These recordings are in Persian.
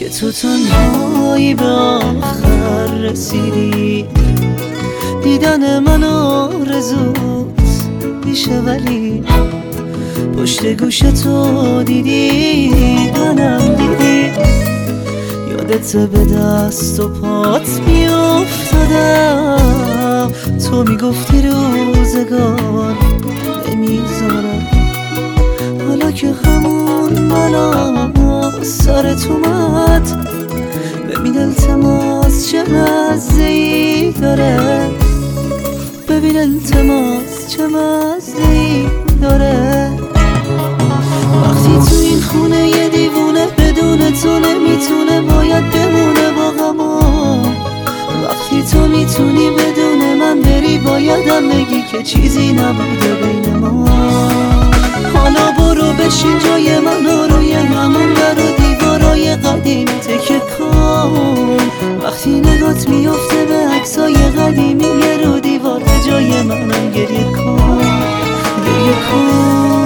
که تو تنهایی به آخر رسیدی. دیدن من آرزوت میشه ولی پشت گوش تو دیدی منم دیدی. یادت به دست و پات میافتادم، تو میگفتی روزگار نمیذارم. حالا که همون منم سرت اومد، ببین التماس چه مزه‌ای داره، ببین التماس چه مزه‌ای داره. وقتی تو این خونه یه دیوونه بدون تو نمیتونه، باید بمونه با غما. وقتی تو میتونی بدون من بری، بایدم بگی که چیزی نبوده بین ما. حالا برو بشین جای من و روی همون در و دیوارای قدیمی تکه کن. وقتی نگات میفته به عکسای قدیمی رو دیوار، به جای منم گریه کن، گریه کن.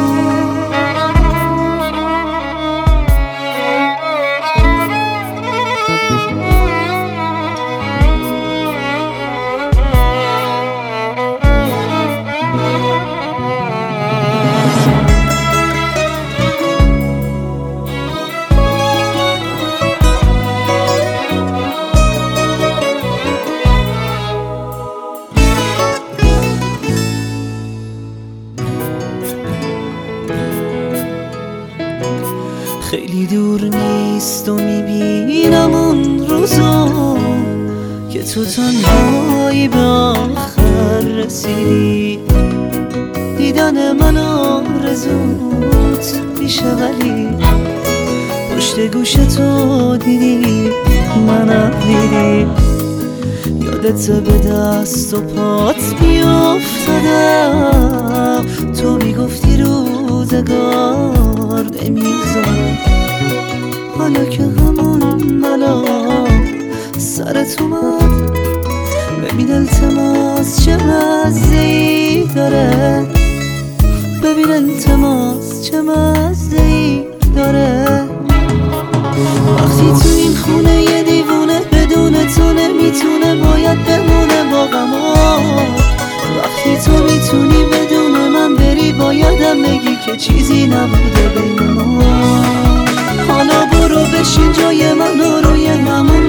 خیلی دور نیست و میبینم اون روزو که تو تنهایی به آخر رسیدی. دیدن من آرزوت میشه ولی پشت گوش تو دیدی منم دیدی. یادت به دست و پات میافتادم، تو میگفتی روزگار نمیذارم. حالا که همون بلا سرت اومد، ببین التماس چه مزه‌ای داره، ببین التماس چه مزه‌ای داره. وقتی تو این خونه یه دیوونه بدون تو نمیتونه، باید بمونه با غما. وقتی تو میتونی بدون من بری، بایدم بگی که چیزی نبوده بین ما. حالا برو بشین جای من و روی همون